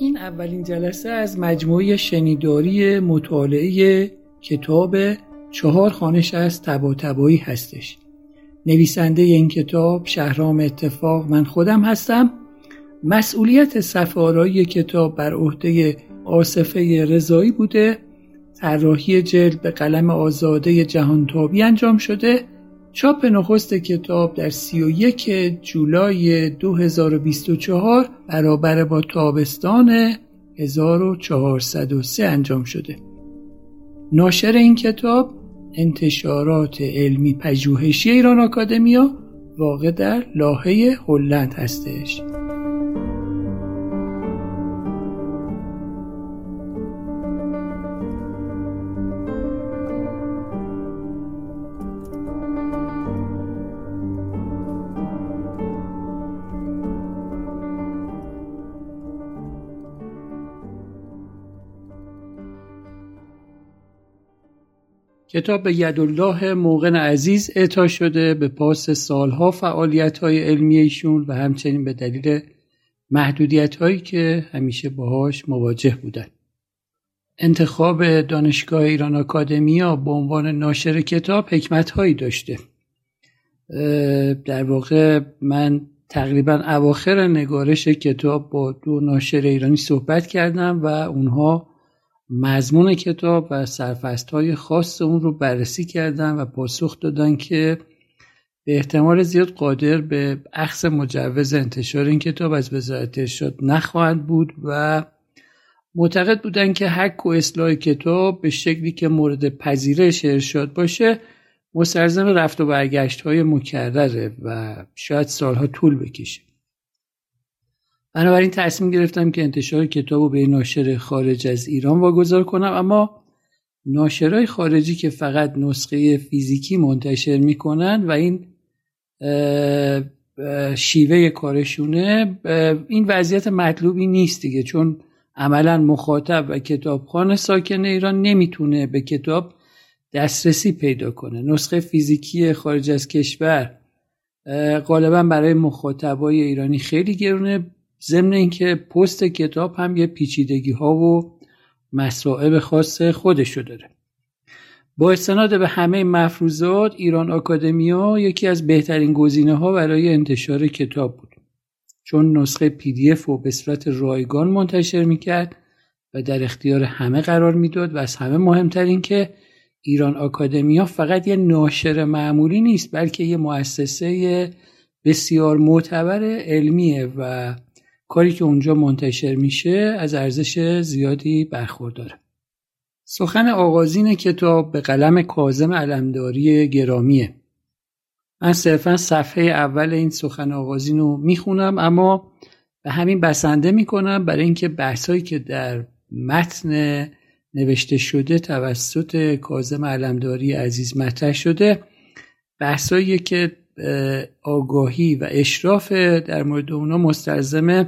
این اولین جلسه از مجموعه شنیداری مطالعه کتاب 4 خوانش از طباطبایی هستش. نویسنده این کتاب شهرام اتفاق من خودم هستم. مسئولیت صفحه‌آرایی کتاب بر عهده آصفه رضایی بوده. طراحی جلد به قلم آزاده جهانتابی انجام شده. چاپ نخست کتاب در 31 جولای 2024 برابر با تابستان 1403 انجام شده. ناشر این کتاب انتشارات علمی پژوهشی ایران آکادمیا واقع در لاهه هلند هستش. کتاب به یدالله موقن عزیز اعطا شده به پاس سالها فعالیت‌های علمی ایشون و همچنین به دلیل محدودیت‌هایی که همیشه باهاش مواجه بودن. انتخاب دانشگاه ایران آکادمیا به عنوان ناشر کتاب حکمت‌هایی داشته. در واقع من تقریباً اواخر نگارش کتاب با 2 ناشر ایرانی صحبت کردم و اونها مضمون کتاب و سرفصل‌های خاص اون رو بررسی کردن و پاسخ دادن که به احتمال زیاد قادر به اخذ مجوز انتشار این کتاب از وزارت ارشاد نخواهند بود و معتقد بودن که حک و اصلاح کتاب به شکلی که مورد پذیرش ارشاد باشه مستلزم رفت و برگشت‌های مکرره و شاید سالها طول بکشه. بنابراین تصمیم گرفتم که انتشار کتاب رو به ناشر خارج از ایران واگذار کنم، اما ناشرهای خارجی که فقط نسخه فیزیکی منتشر میکنن و این شیوه کارشونه، این وضعیت مطلوبی نیست دیگه، چون عملا مخاطب و کتابخوان ساکن ایران نمیتونه به کتاب دسترسی پیدا کنه. نسخه فیزیکی خارج از کشور غالبا برای مخاطبای ایرانی خیلی گرونه، ضمن اینکه پست کتاب هم یه پیچیدگی ها و مصائب خاص خودشو داره. با استناد به همه مفروضات ایران آکادمیا یکی از بهترین گزینه ها برای انتشار کتاب بود، چون نسخه PDF رو به صورت رایگان منتشر میکرد و در اختیار همه قرار میداد و از همه مهمتر این که ایران آکادمیا فقط یه ناشر معمولی نیست، بلکه یه مؤسسه بسیار معتبر علمیه و کاری که اونجا منتشر میشه از ارزش زیادی برخورداره. سخن آغازین کتاب به قلم کاظم علمداری گرامیه. من صرفا صفحه اول این سخن آغازین رو میخونم، اما به همین بسنده میکنم برای اینکه بحثایی که در متن نوشته شده توسط کاظم علمداری عزیز مطرح شده، بحثایی که آگاهی و اشراف در مورد اونا مستلزم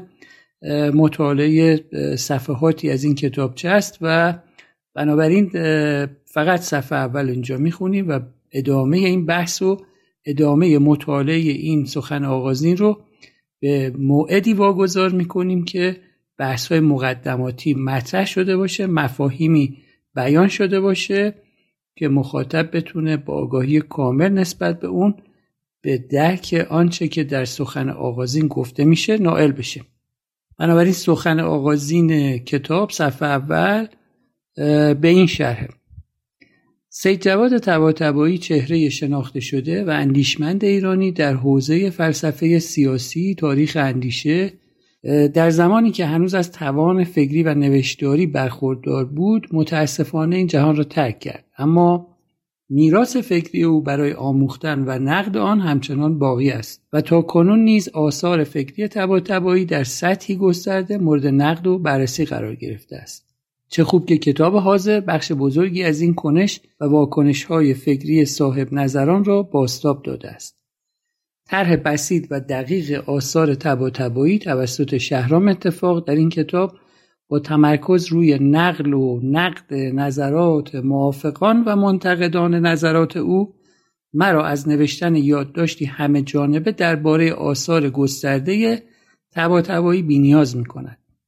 مطالعه صفحاتی از این کتابچه است و بنابراین فقط صفحه اول اینجا میخونیم و ادامه این بحث و ادامه مطالعه این سخن آغازین رو به موعدی واگذار میکنیم که بحث‌های مقدماتی مطرح شده باشه، مفاهیمی بیان شده باشه که مخاطب بتونه با آگاهی کامل نسبت به اون به درک آنچه که در سخن آغازین گفته میشه نائل بشه. بنابراین سخن آغازین کتاب صفحه اول به این شرحه: سید جواد طباطبایی چهره شناخته شده و اندیشمند ایرانی در حوزه فلسفه سیاسی، تاریخ اندیشه، در زمانی که هنوز از توان فکری و نوشتاری برخوردار بود متاسفانه این جهان را ترک کرد، اما میراث فکری او برای آموختن و نقد آن همچنان باقی است و تا کنون نیز آثار فکری طباطبایی در سطحی گسترده مورد نقد و بررسی قرار گرفته است. چه خوب که کتاب حاضر بخش بزرگی از این کنش و واکنش‌های فکری صاحب نظران را بازتاب داده است. طرح بسیط و دقیق آثار طباطبایی توسط شهرام اتفاق در این کتاب با تمرکز روی نقل و نقد نظرات موافقان و منتقدان نظرات او مرا از نوشتن یادداشتی همه جانبه درباره آثار گسترده طباطبایی بی‌نیاز می‌کند.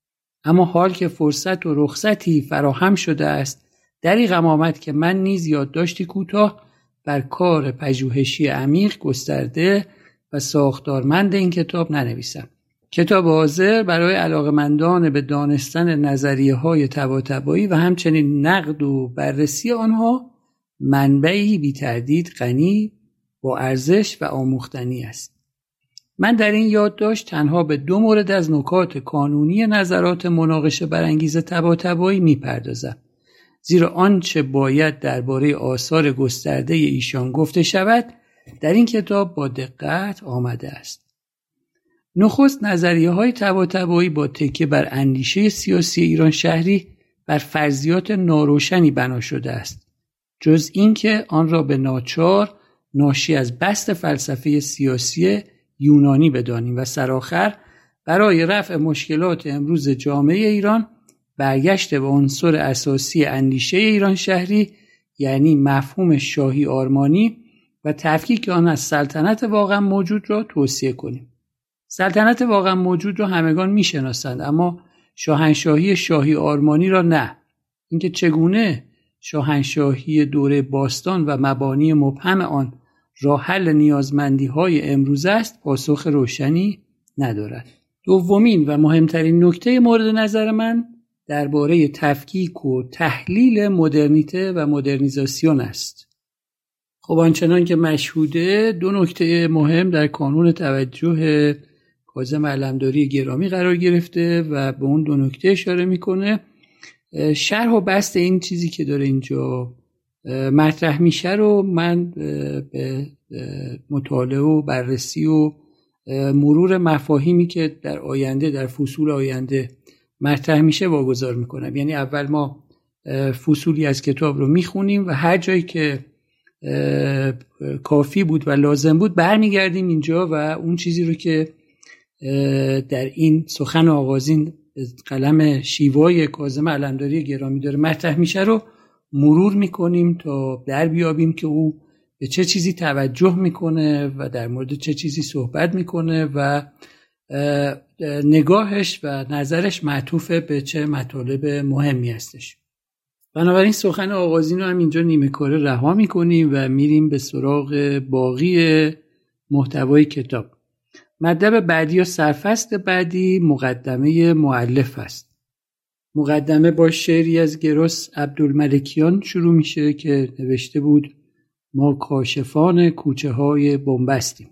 اما حال که فرصت و رخصتی فراهم شده است، دریغم آمد که من نیز یادداشتی کوتاه بر کار پژوهشی عمیق، گسترده و ساختارمند این کتاب ننویسم. کتاب حاضر برای علاقه‌مندان به دانستن نظریه‌های طباطبایی و همچنین نقد و بررسی آنها منبعی بی تردید غنی با ارزش و آموختنی است. من در این یادداشت تنها به 2 مورد از نکات کانونی نظرات مناقشه برانگیز طباطبایی می‌پردازم، زیرا آنچه باید درباره آثار گسترده ایشان گفته شود در این کتاب با دقت آمده است. نخست نظریه‌های طباطبایی با تکیه بر اندیشه سیاسی ایران شهری بر فرضیات ناروشنی بنا شده است، جز اینکه آن را به ناچار ناشی از بسط فلسفه سیاسی یونانی بدانیم و سرآخر برای رفع مشکلات امروز جامعه ایران برگشت به عنصر اساسی اندیشه ایران شهری، یعنی مفهوم شاهی آرمانی و تفکیک آن از سلطنت واقعا موجود را توصیه کنیم. سلطنت واقعا موجود را همگان میشناسند، اما شاهنشاهی شاهی آرمانی را نه. اینکه چگونه شاهنشاهی دوره باستان و مبانی مبهم آن راه حل نیازمندی‌های امروز است پاسخ روشنی ندارد. دومین و مهمترین نکته مورد نظر من درباره تفکیک و تحلیل مدرنیته و مدرنیزاسیون است. خب آنچنان که مشهوده 2 نکته مهم در کانون توجه کاظم علمداری گرامی قرار گرفته و به اون 2 نکته اشاره میکنه. شرح و بسط این چیزی که داره اینجا مطرح میشه رو من به مطالعه و بررسی و مرور مفاهیمی که در آینده در فصول آینده مطرح میشه واگذار میکنم. یعنی اول ما فصولی از کتاب رو میخونیم و هر جایی که کافی بود و لازم بود برمیگردیم اینجا و اون چیزی رو که در این سخن آغازین قلم شیوای کاظم علمداری گرامی داره مطرح میشه رو مرور میکنیم تا در بیابیم که او به چه چیزی توجه میکنه و در مورد چه چیزی صحبت میکنه و نگاهش و نظرش معطوف به چه مطالب مهمی هستش. بنابراین سخن آغازین رو هم اینجا نیمه کاره رها میکنیم و میریم به سراغ باقی محتوای کتاب. مطلب بعدی یا سرفصل بعدی مقدمه مؤلف است. مقدمه با شعری از گروس عبدالملکیان شروع میشه که نوشته بود: ما کاشفان کوچه های بنبستیم.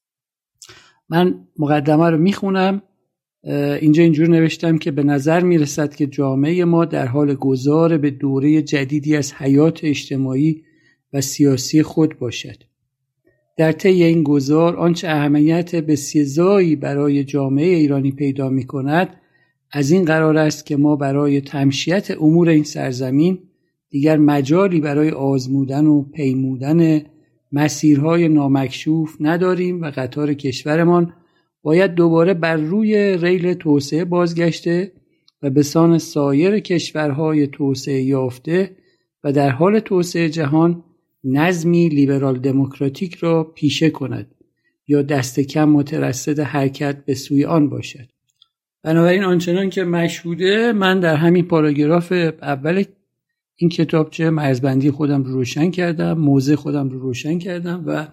من مقدمه رو میخونم. اینجا اینجور نوشتم که به نظر میرسد که جامعه ما در حال گذار به دوره جدیدی از حیات اجتماعی و سیاسی خود باشد. در طی این گذار آنچه اهمیت بسزایی برای جامعه ایرانی پیدا میکند از این قرار است که ما برای تمشیت امور این سرزمین دیگر مجالی برای آزمودن و پیمودن مسیرهای نامکشوف نداریم و قطار کشورمان باید دوباره بر روی ریل توسعه بازگشته و به سان سایر کشورهای توسعه یافته و در حال توسعه جهان نظمی لیبرال دموکراتیک را پیشه کند یا دست کم مترصد حرکت به سوی آن باشد. بنابراین آنچنان که مشهوده من در همین پاراگراف اول این کتابچه مرزبندی خودم رو روشن کردم، موضع خودم رو روشن کردم و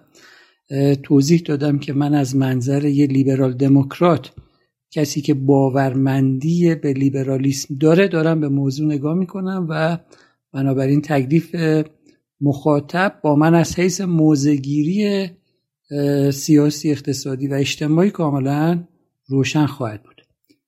توضیح دادم که من از منظر یه لیبرال دموکرات، کسی که باورمندی به لیبرالیسم دارم به موضوع نگاه میکنم و بنابراین تکلیف مخاطب با من از حیث موضع‌گیری سیاسی، اقتصادی و اجتماعی کاملا روشن خواهد بود.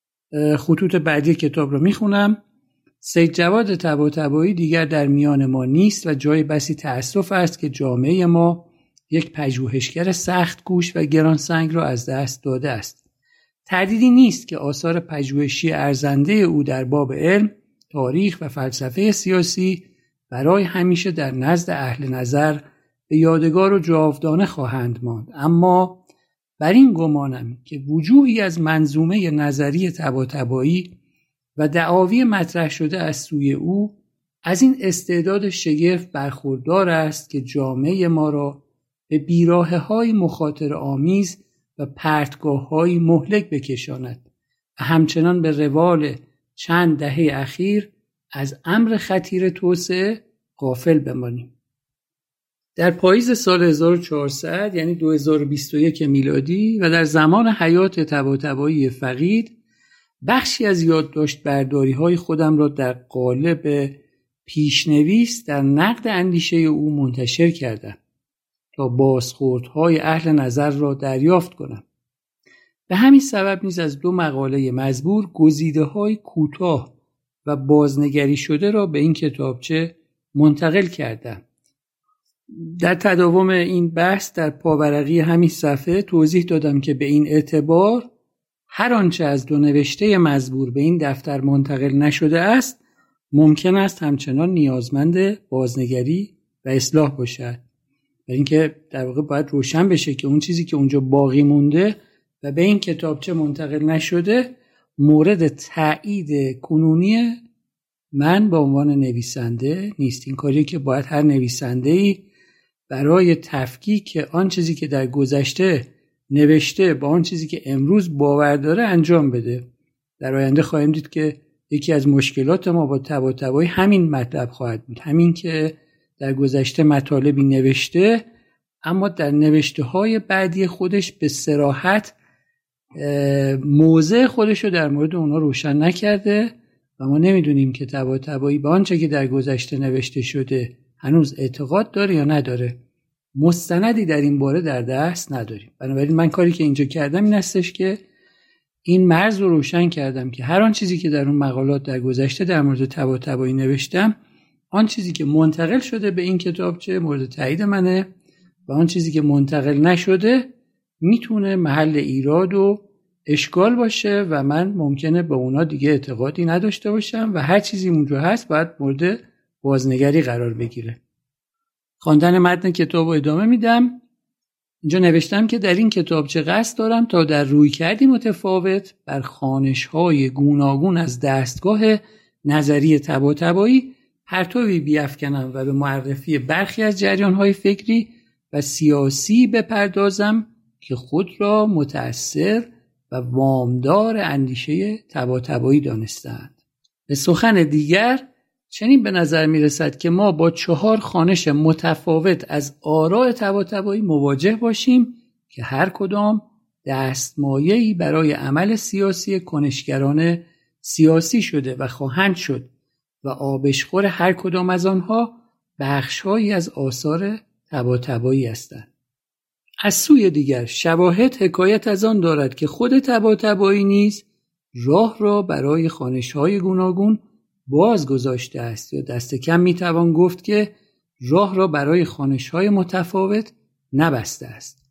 خطوط بعدی کتاب رو میخونم. سید جواد طباطبایی دیگر در میان ما نیست و جای بسی تأسف است که جامعه ما یک پژوهشگر سخت کوش و گرانسنگ را از دست داده است. تردیدی نیست که آثار پژوهشی ارزنده او در باب علم، تاریخ و فلسفه سیاسی برای همیشه در نزد اهل نظر به یادگار و جاودانه خواهند ماند. اما بر این گمانم که وجوهی از منظومه نظری طباطبایی و دعاوی مطرح شده از سوی او از این استعداد شگرف برخوردار است که جامعه ما را به بیراهه‌های مخاطره آمیز و پرتگاه‌های مهلک بکشاند و همچنان به روال چند دهه اخیر از امر خطیر توسعه غافل بمانیم. در پاییز سال 1400 یعنی 2021 میلادی و در زمان حیات طباطبایی فقید بخشی از یادداشت برداری‌های خودم را در قالب پیشنویس در نقد اندیشه او منتشر کردم تا بازخوردهای اهل نظر را دریافت کنم. به همین سبب نیز از 2 مقاله مزبور گزیده‌های کوتاه و بازنگری شده را به این کتابچه منتقل کردم. در تداوم این بحث در پاورقی همین صفحه توضیح دادم که به این اعتبار هر آنچه از 2 نوشته مزبور به این دفتر منتقل نشده است ممکن است همچنان نیازمند بازنگری و اصلاح باشد. و اینکه در واقع باید روشن بشه که اون چیزی که اونجا باقی مونده و به این کتابچه منتقل نشده مورد تایید کنونی من به عنوان نویسنده نیست. این کاری که باید هر نویسنده‌ای برای تفکیک آن چیزی که در گذشته نوشته با آن چیزی که امروز باور داره انجام بده. در آینده خواهیم دید که یکی از مشکلات ما با طباطبایی همین مطلب خواهد بود، همین که در گذشته مطالبی نوشته اما در نوشته‌های بعدی خودش به صراحت موضع خودش رو در مورد اونا روشن نکرده و ما نمیدونیم که طباطبایی به آنچه که در گذشته نوشته شده هنوز اعتقاد داره یا نداره. مستندی در این باره در دست نداریم. بنابراین من کاری که اینجا کردم این هستش که این مرز رو روشن کردم که هر آن چیزی که در اون مقالات در گذشته در مورد طباطبایی نوشتم، آن چیزی که منتقل شده به این کتابچه مورد تایید منه و آن چیزی که منتقل نشده میتونه محل ایراد و اشکال باشه و من ممکنه به اونا دیگه اعتقادی نداشته باشم و هر چیزی اونجا هست باید مورد بازنگری قرار بگیره. خواندن متن کتاب رو ادامه میدم. اینجا نوشتم که در این کتابچه قصد دارم تا در رویکردی متفاوت بر خوانش‌های گوناگون از دستگاه نظری طباطبایی پرتوی بیفکنم و به معرفی برخی از جریان‌های فکری و سیاسی بپردازم که خود را متأثر و وامدار اندیشه طباطبایی دانستند. به سخن دیگر چنین به نظر می رسد که ما با 4 خوانش متفاوت از آراء طباطبایی مواجه باشیم که هر کدام دستمایه‌ای برای عمل سیاسی کنشگران سیاسی شده و خواهند شد و آبشخور هر کدام از آنها بخش‌هایی از آثار طباطبایی هستند. از سوی دیگر شواهد حکایت از آن دارد که خود طباطبایی نیز راه را برای خوانش‌های گوناگون باز گذاشته است یا دست کم میتوان گفت که راه را برای خوانش‌های متفاوت نبسته است.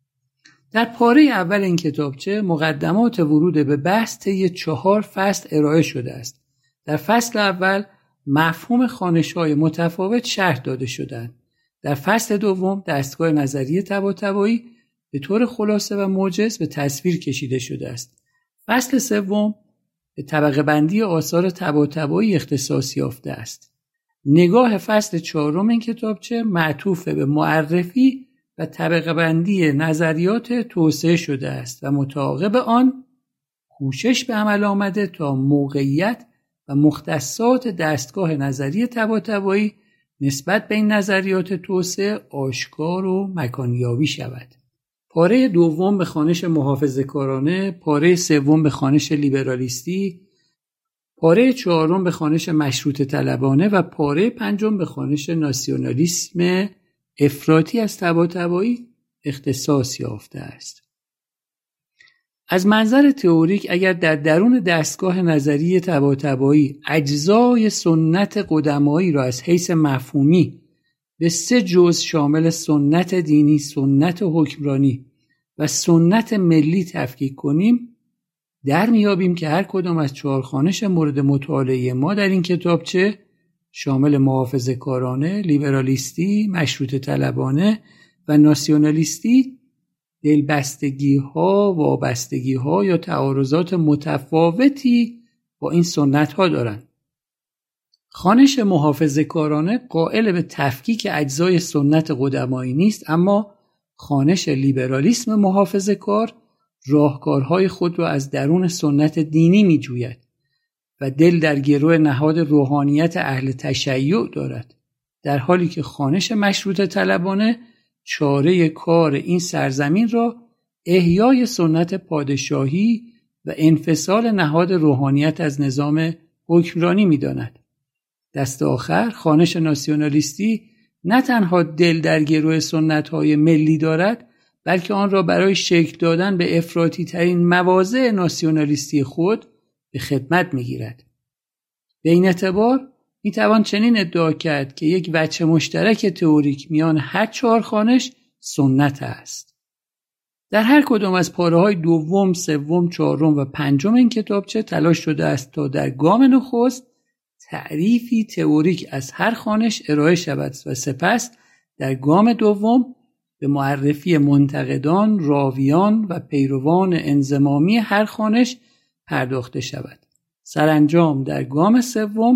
در پاره اول این کتابچه مقدمات ورود به بحث طی 4 فصل ارائه شده است. در فصل اول مفهوم خوانش‌های متفاوت شرح داده شدند. در فصل دوم دستگاه نظری طباطبایی به طور خلاصه و موجز به تصویر کشیده شده است. فصل سوم به طبقه بندی آثار طباطبایی اختصاص یافته است. نگاه فصل 4 این کتابچه معطوف به معرفی و طبقه بندی نظریات توسعه شده است و متعاقب آن کوشش به عمل آمده تا موقعیت و مختصات دستگاه نظری طباطبایی نسبت به این نظریات توسعه آشکار و مکانیابی شود. پاره دوم به خوانش محافظه‌کارانه، پاره سوم به خوانش لیبرالیستی، پاره چهارم به خوانش مشروطه طلبانه و پاره پنجم به خوانش ناسیونالیسم افراطی از طباطبایی اختصاص یافته است. از منظر تئوریک اگر در درون دستگاه نظری طباطبایی اجزای سنت قدمایی را از حیث مفهومی به 3 جزء شامل سنت دینی، سنت حکمرانی و سنت ملی تفکیک کنیم، در میابیم که هر کدام از 4 خوانش مورد مطالعه ما در این کتابچه شامل محافظه‌کارانه، لیبرالیستی، مشروطه طلبانه و ناسیونالیستی دلبستگی‌ها، وابستگی‌ها یا تعارضات متفاوتی با این سنت‌ها دارند. خوانش محافظه‌کارانه قائل به تفکیک اجزای سنت قدمایی نیست، اما خوانش لیبرالیسم محافظه‌کار راهکارهای خود را از درون سنت دینی می‌جوید و دل در گرو نهاد روحانیت اهل تشیع دارد، در حالی که خوانش مشروطه طلبانه چاره کار این سرزمین را احیای سنت پادشاهی و انفصال نهاد روحانیت از نظام حکمرانی می‌داند. دست آخر خوانش ناسیونالیستی نه تنها دل در گرو سنت‌های ملی دارد، بلکه آن را برای شکل دادن به افراطی ترین مواضع ناسیونالیستی خود به خدمت می‌گیرد. به این اعتبار می‌توان چنین ادعا کرد که یک وجه مشترک تئوریک میان هر 4 خوانش سنت است. در هر کدام از پاره‌های دوم، سوم، چهارم و پنجم این کتابچه تلاش شده است تا در گام نخست تعریفی تئوریک از هر خوانش ارائه شود و سپس در گام دوم به معرفی منتقدان، راویان و پیروان انضمامی هر خوانش پرداخته شود. سرانجام در گام سوم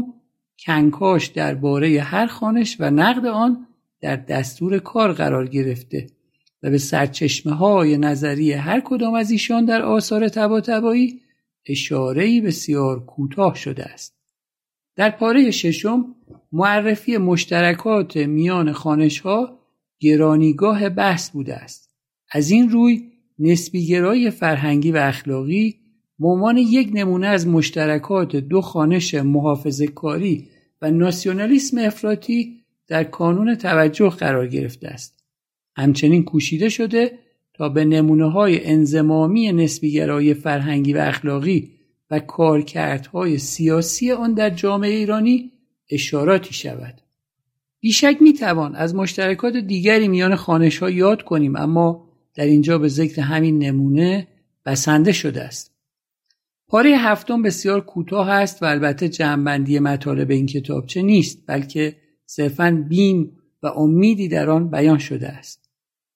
کنکاش درباره هر خوانش و نقد آن در دستور کار قرار گرفته و به سرچشمه‌های نظری هر کدام از ایشان در آثار طباطبایی اشاره‌ای بسیار کوتاه شده است. در پاره ششم معرفی مشترکات میان خوانش‌ها گرانیگاه بحث بوده است. از این روی نسبی‌گرایی فرهنگی و اخلاقی به عنوان یک نمونه از مشترکات 2 خوانش محافظه‌کاری و ناسیونالیسم افراطی در کانون توجه قرار گرفته است. همچنین کوشیده شده تا به نمونه‌های انضمامی نسبی‌گرایی فرهنگی و اخلاقی و کارکردهای سیاسی آن در جامعه ایرانی اشاراتی شود. بیشک میتوان از مشترکات دیگری میان خوانش‌ها یاد کنیم، اما در اینجا به ذکر همین نمونه بسنده شده است. پاره هفتم بسیار کوتاه است و البته جمع‌بندی مطالب این کتابچه نیست، بلکه صرفاً بیم و امیدی در آن بیان شده است.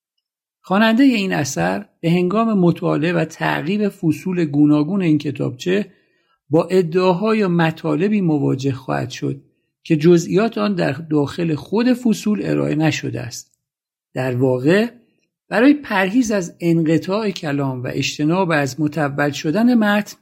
خواننده این اثر به هنگام مطالعه و تعقیب فصول گوناگون این کتابچه با ادعاهای و مطالبی مواجه خواهد شد که جزئیات آن در داخل خود فصول ارائه نشده است. در واقع برای پرهیز از انقطاع کلام و اجتناب از مطول شدن متن،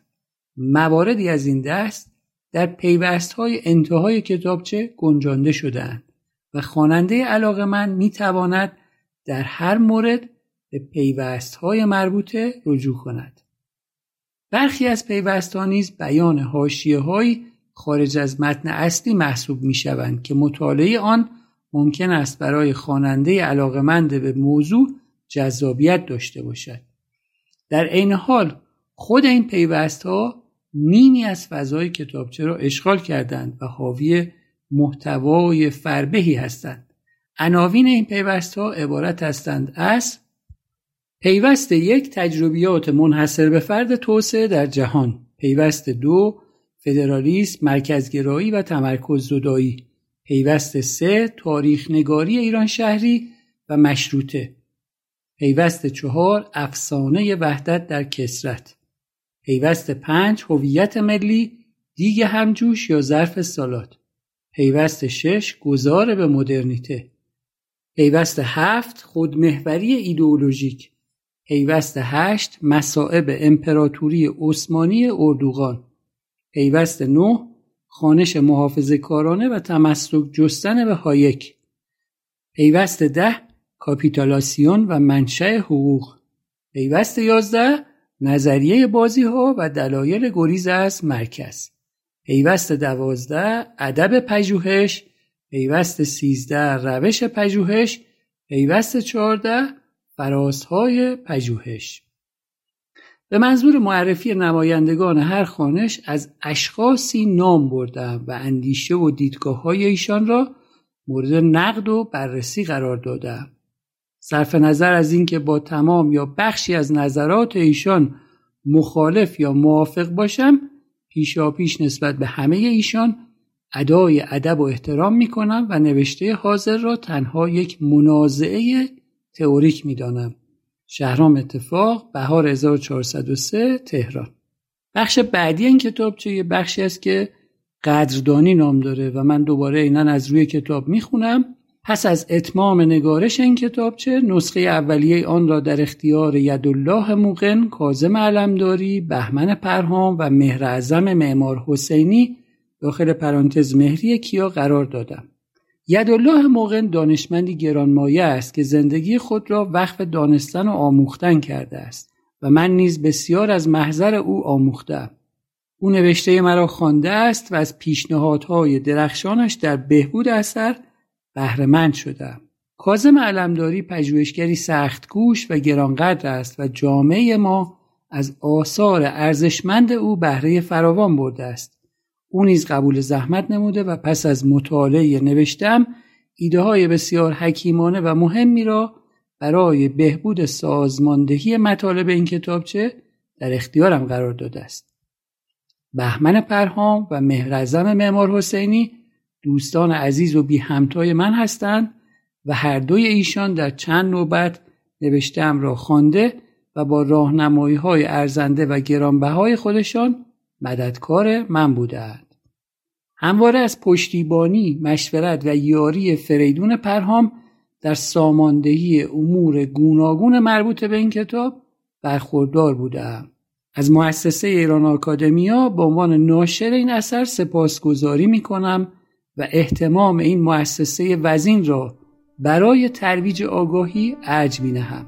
مواردی از این دست در پیوست‌های انتهای کتابچه گنجانده شده‌اند و خواننده علاقه‌مند می‌تواند در هر مورد به پیوست‌های مربوطه رجوع کند. برخی از پیوست‌ها نیز بیان حاشیه‌هایی خارج از متن اصلی محسوب می‌شوند که مطالعه آن ممکن است برای خواننده علاقه‌مند به موضوع جذابیت داشته باشد. در عین حال خود این پیوست‌ها نیمی از فضای کتابچه را اشغال کردند و حاوی محتوای فربهی هستند. عناوین این پیوست‌ها عبارت هستند از: پیوست 1 تجربیات منحصر به فرد توسعه در جهان، پیوست 2 فدرالیسم، مرکزگرایی و تمرکز زدایی، پیوست 3 تاریخ نگاری ایران شهری و مشروطه، پیوست 4 افسانه وحدت در کثرت، پیوست 5 هویت ملی، دیگ همجوش یا ظرف سالاد، پیوست 6 گذار به مدرنیته، پیوست 7 خودمحوری ایدئولوژیک، پیوست 8 مصائب امپراتوری عثمانی اردوغان، پیوست 9 خوانش محافظه‌کارانه و تمسک جستن به هایک، پیوست 10 کاپیتولاسیون و منشأ حقوق، پیوست 11 نظریه بازی‌ها و دلایل گریز از مرکز، پیوست 12 ادب پژوهش، پیوست 13 روش پژوهش، پیوست 14 فرازهای پژوهش. به منظور معرفی نمایندگان هر خوانش از اشخاصی نام بردم و اندیشه و دیدگاه‌های ایشان را مورد نقد و بررسی قرار دادم. صرف نظر از اینکه با تمام یا بخشی از نظرات ایشان مخالف یا موافق باشم، پیشاپیش نسبت به همه ایشان ادای ادب و احترام می‌کنم و نوشته حاضر را تنها یک منازعه تئوریک می‌دانم. شهرام اتفاق، بهار 1403 تهران. بخش بعدی این کتابچه یه بخشی است که قدردانی نام داره و من دوباره اینن از روی کتاب میخونم. پس از اتمام نگارش این کتابچه، نسخه اولیه آن را در اختیار یدالله موقن، کاظم علمداری، بهمن پرهام و مهراعظم معمار حسینی داخل پرانتز مهری کیا قرار دادم. یدالله موقن دانشمندی گرانمایه است که زندگی خود را وقف دانستن و آموختن کرده است و من نیز بسیار از محضر او آموختم. او نوشته مرا خوانده است و از پیشنهادهای درخشانش در بهبود اثر بهره‌مند شدم. کاظم علمداری پژوهشگری سخت‌کوش و گرانقدر است و جامعه ما از آثار ارزشمند او بهره فراوان برده است. او نیز قبول زحمت نموده و پس از مطالعه نوشته‌ام ایده‌های بسیار حکیمانه و مهمی را برای بهبود سازماندهی مطالب این کتابچه در اختیارم قرار داده است. بهمن پرهام و مهراعظم معمار حسینی دوستان عزیز و بی همتای من هستند و هر دوی ایشان در چند نوبت نوشته‌ام را خوانده و با راهنمایی‌های ارزنده و گرانبهای خودشان مددکار من بودند. همواره از پشتیبانی، مشورت و یاری فریدون پرهام در ساماندهی امور گوناگون مربوط به این کتاب برخوردار بودم. از مؤسسه ایران آکادمیا به عنوان ناشر این اثر سپاسگزاری می‌کنم و اهتمام این مؤسسه وزین را برای ترویج آگاهی ارج می‌نهم.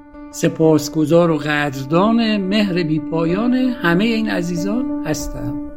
سپاسگزار و قدردان مهر بی‌پایان همه این عزیزان هستم.